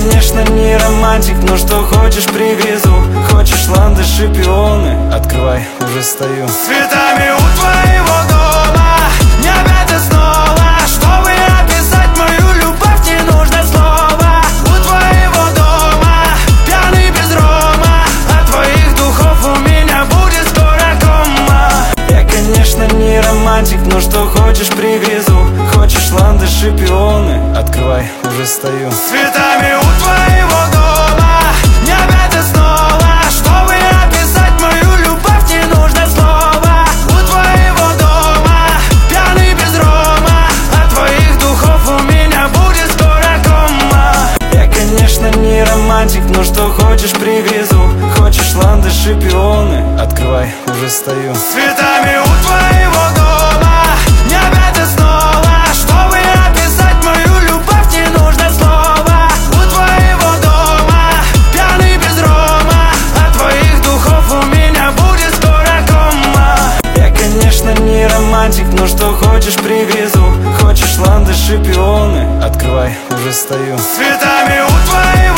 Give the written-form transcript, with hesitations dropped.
конечно, не романтик, но что хочешь привезу. Хочешь ландыши, пионы? Открывай, уже стою. С цветами у твоего дома, не опять и снова. Чтобы описать мою любовь, не нужно слова. У твоего дома, пьяный без рома. От твоих духов у меня будет скоро кома. Я, конечно, не романтик, но что хочешь привезу. Хочешь ландыши, пионы? Открывай, уже стою. С цветами у твоего дома, не опять и снова. Чтобы описать мою любовь, не нужно слова. У твоего дома, пьяный без рома. От твоих духов у меня будет скоро кома. Я, конечно, не романтик, но что хочешь привезу. Хочешь ландыши, пионы? Открывай, уже стою. С цветами у твоего дома, не опять и снова. Чтобы описать мою любовь, не нужно слова. У твоего дома, пьяный без рома. От твоих духов у меня будет скоро кома. Я, конечно, не романтик, но что хочешь привезу. Хочешь ландыши, пионы? Открывай, уже стою. С цветами у твоего